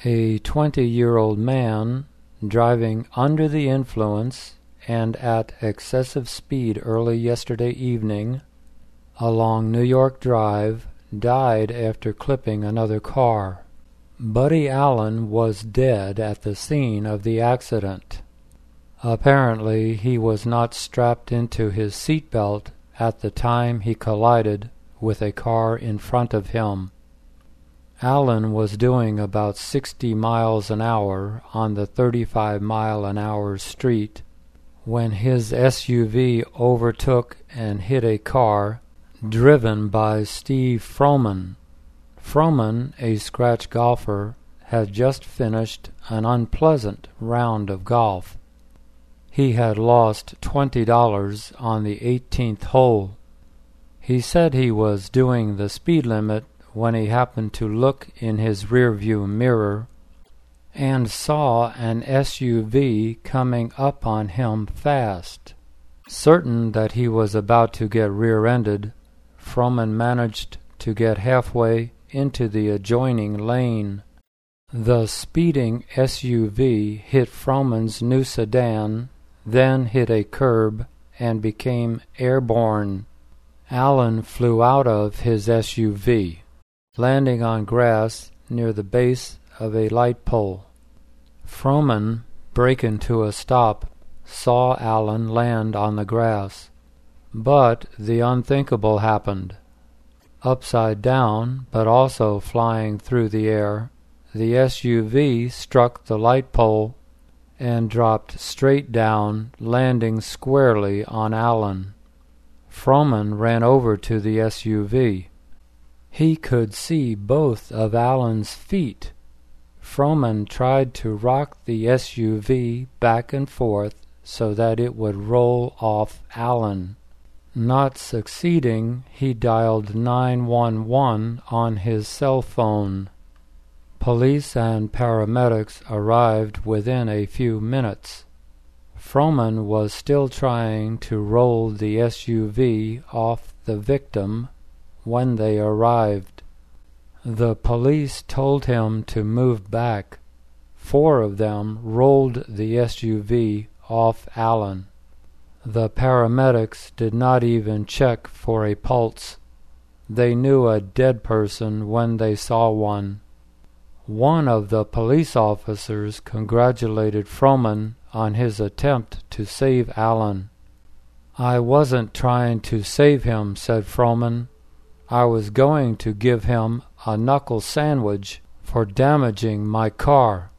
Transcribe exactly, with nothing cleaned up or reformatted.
A twenty-year-old man driving under the influence and at excessive speed early yesterday evening along New York Drive died after clipping another car. Buddy Allen was dead at the scene of the accident. Apparently, he was not strapped into his seatbelt at the time he collided with a car in front of him. Allen was doing about sixty miles an hour on the thirty-five mile an hour street when his S U V overtook and hit a car driven by Steve Froman. Froman, a scratch golfer, had just finished an unpleasant round of golf. He had lost twenty dollars on the eighteenth hole. He said he was doing the speed limit when he happened to look in his rearview mirror and saw an S U V coming up on him fast. Certain that he was about to get rear-ended, Froman managed to get halfway into the adjoining lane. The speeding S U V hit Froman's new sedan, then hit a curb and became airborne. Allen flew out of his S U V, landing on grass near the base of a light pole. Froman, braking to a stop, saw Allen land on the grass. But the unthinkable happened. Upside down, but also flying through the air, the S U V struck the light pole and dropped straight down, landing squarely on Allen. Froman ran over to the S U V. He could see both of Allen's feet. Froman tried to rock the S U V back and forth so that it would roll off Allen. Not succeeding, he dialed nine one one on his cell phone. Police and paramedics arrived within a few minutes. Froman was still trying to roll the S U V off the victim when they arrived. The police told him to move back. Four of them rolled the S U V off Allen. The paramedics did not even check for a pulse. They knew a dead person when they saw one. One of the police officers congratulated Froman on his attempt to save Allen. "I wasn't trying to save him," said Froman. "I was going to give him a knuckle sandwich for damaging my car."